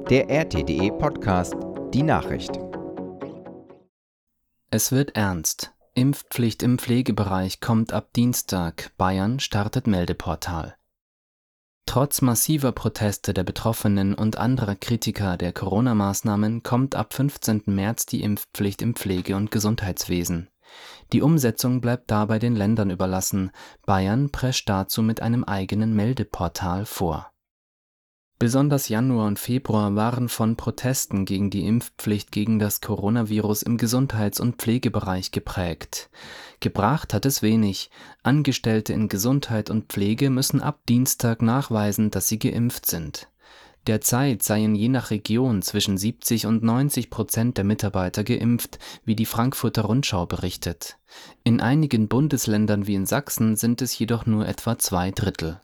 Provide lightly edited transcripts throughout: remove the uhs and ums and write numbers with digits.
Der RTDE Podcast, die Nachricht. Es wird ernst. Impfpflicht im Pflegebereich kommt ab Dienstag. Bayern startet Meldeportal. Trotz massiver Proteste der Betroffenen und anderer Kritiker der Corona-Maßnahmen kommt ab 15. März die Impfpflicht im Pflege- und Gesundheitswesen. Die Umsetzung bleibt dabei den Ländern überlassen. Bayern prescht dazu mit einem eigenen Meldeportal vor. Besonders Januar und Februar waren von Protesten gegen die Impfpflicht gegen das Coronavirus im Gesundheits- und Pflegebereich geprägt. Gebracht hat es wenig. Angestellte in Gesundheit und Pflege müssen ab Dienstag nachweisen, dass sie geimpft sind. Derzeit seien je nach Region zwischen 70% und 90% der Mitarbeiter geimpft, wie die Frankfurter Rundschau berichtet. In einigen Bundesländern wie in Sachsen sind es jedoch nur etwa 2/3.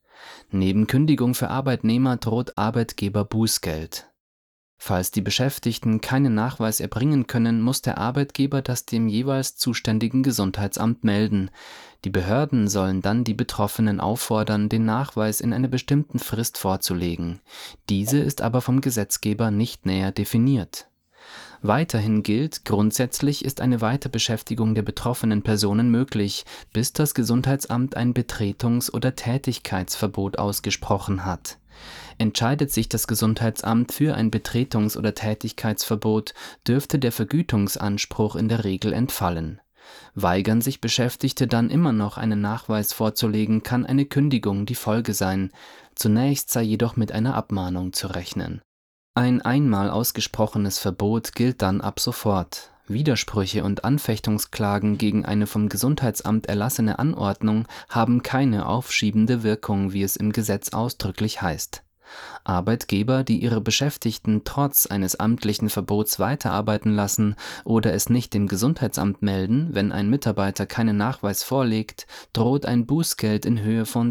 Neben Kündigung für Arbeitnehmer droht Arbeitgeber Bußgeld. Falls die Beschäftigten keinen Nachweis erbringen können, muss der Arbeitgeber das dem jeweils zuständigen Gesundheitsamt melden. Die Behörden sollen dann die Betroffenen auffordern, den Nachweis in einer bestimmten Frist vorzulegen. Diese ist aber vom Gesetzgeber nicht näher definiert. Weiterhin gilt, grundsätzlich ist eine Weiterbeschäftigung der betroffenen Personen möglich, bis das Gesundheitsamt ein Betretungs- oder Tätigkeitsverbot ausgesprochen hat. Entscheidet sich das Gesundheitsamt für ein Betretungs- oder Tätigkeitsverbot, dürfte der Vergütungsanspruch in der Regel entfallen. Weigern sich Beschäftigte dann immer noch einen Nachweis vorzulegen, kann eine Kündigung die Folge sein. Zunächst sei jedoch mit einer Abmahnung zu rechnen. Ein einmal ausgesprochenes Verbot gilt dann ab sofort. Widersprüche und Anfechtungsklagen gegen eine vom Gesundheitsamt erlassene Anordnung haben keine aufschiebende Wirkung, wie es im Gesetz ausdrücklich heißt. Arbeitgeber, die ihre Beschäftigten trotz eines amtlichen Verbots weiterarbeiten lassen oder es nicht dem Gesundheitsamt melden, wenn ein Mitarbeiter keinen Nachweis vorlegt, droht ein Bußgeld in Höhe von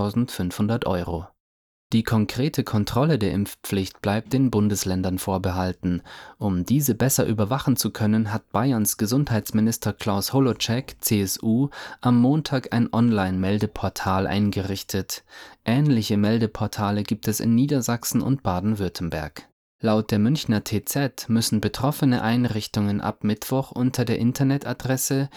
2.500 €. Die konkrete Kontrolle der Impfpflicht bleibt den Bundesländern vorbehalten. Um diese besser überwachen zu können, hat Bayerns Gesundheitsminister Klaus Holleczek, CSU, am Montag ein Online-Meldeportal eingerichtet. Ähnliche Meldeportale gibt es in Niedersachsen und Baden-Württemberg. Laut der Münchner TZ müssen betroffene Einrichtungen ab Mittwoch unter der Internetadresse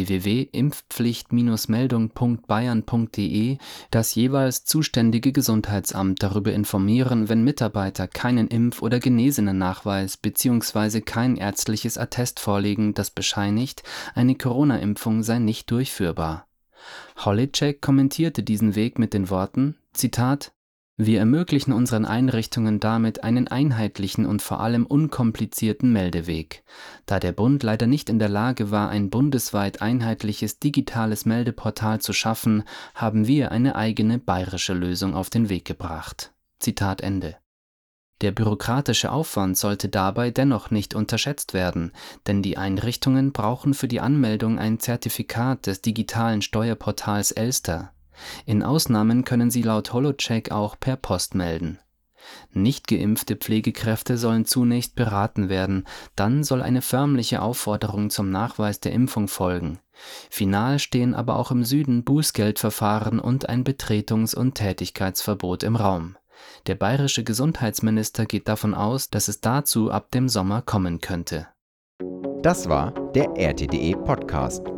www.impfpflicht-meldung.bayern.de das jeweils zuständige Gesundheitsamt darüber informieren, wenn Mitarbeiter keinen Impf- oder Genesenennachweis bzw. kein ärztliches Attest vorlegen, das bescheinigt, eine Corona-Impfung sei nicht durchführbar. Holleczek kommentierte diesen Weg mit den Worten, Zitat: Wir ermöglichen unseren Einrichtungen damit einen einheitlichen und vor allem unkomplizierten Meldeweg. Da der Bund leider nicht in der Lage war, ein bundesweit einheitliches digitales Meldeportal zu schaffen, haben wir eine eigene bayerische Lösung auf den Weg gebracht. Zitat Ende. Der bürokratische Aufwand sollte dabei dennoch nicht unterschätzt werden, denn die Einrichtungen brauchen für die Anmeldung ein Zertifikat des digitalen Steuerportals Elster. In Ausnahmen können sie laut Holleczek auch per Post melden. Nicht geimpfte Pflegekräfte sollen zunächst beraten werden, dann soll eine förmliche Aufforderung zum Nachweis der Impfung folgen. Final stehen aber auch im Süden Bußgeldverfahren und ein Betretungs- und Tätigkeitsverbot im Raum. Der bayerische Gesundheitsminister geht davon aus, dass es dazu ab dem Sommer kommen könnte. Das war der RTDE Podcast.